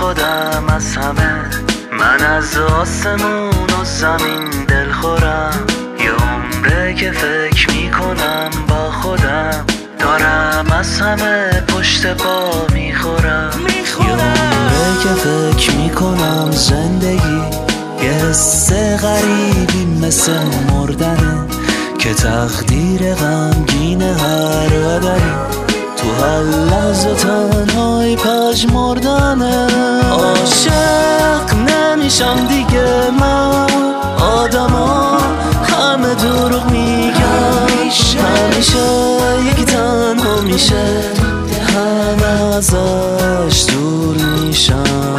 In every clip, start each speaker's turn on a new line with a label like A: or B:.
A: خودم از همه. من از آسمون و زمین دل خورم، یه عمره که فکر میکنم با خودم، دارم از همه پشت پا میخورم. یه عمره که فکر میکنم زندگی یه حس غریبی مثل مردنه، که تقدیر غمگین هر آدمی تو هر لحظه تنهایی پژمردنه. عاشق نمیشم دیگه من، آدما همه دروغ میگن، همیشه یکی تنها میشه، همه ازش دور میشن.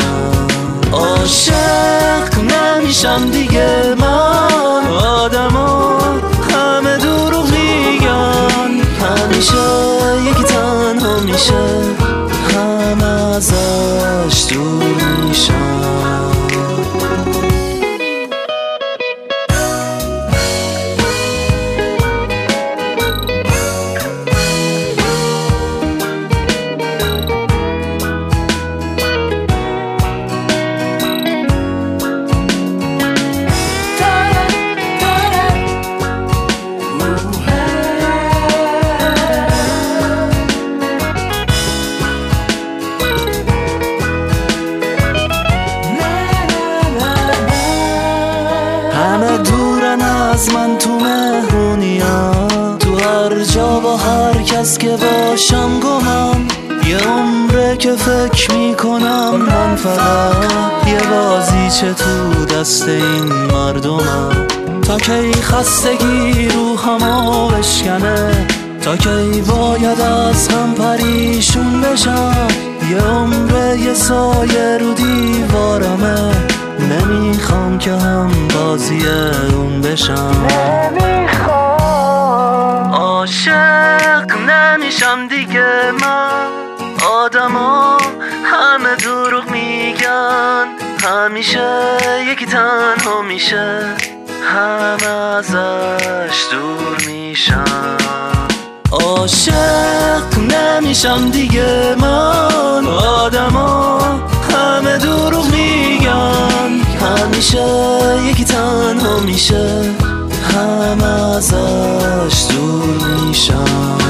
A: عاشق نمیشم دیگه من، آدما همه دروغ میگن، همیشه یکی تنها میشه، همه ازش دور میشن. همه دورن از من تو مهمونیا، تو هر جا با هر کس که باشم گمم، یه عمره که فکر میکنم من فقط یه بازیچه تو دست این مردمم. تا کی خستگی روحمو بشکنه، تا کی باید از هم پریشون بشم، یه عمره یه سایه رو دیوارمه، نمیخوام که هم بازی اون بشم. نمیخوام عاشق نمیشم دیگه من، آدما همه دروغ میگن، همیشه یکی تنها میشه، همه ازش دور میشن. عاشق نمیشم دیگه من، آدما همه دروغ میگن، همیشه یکی تنها میشه، همه ازش دور میشن.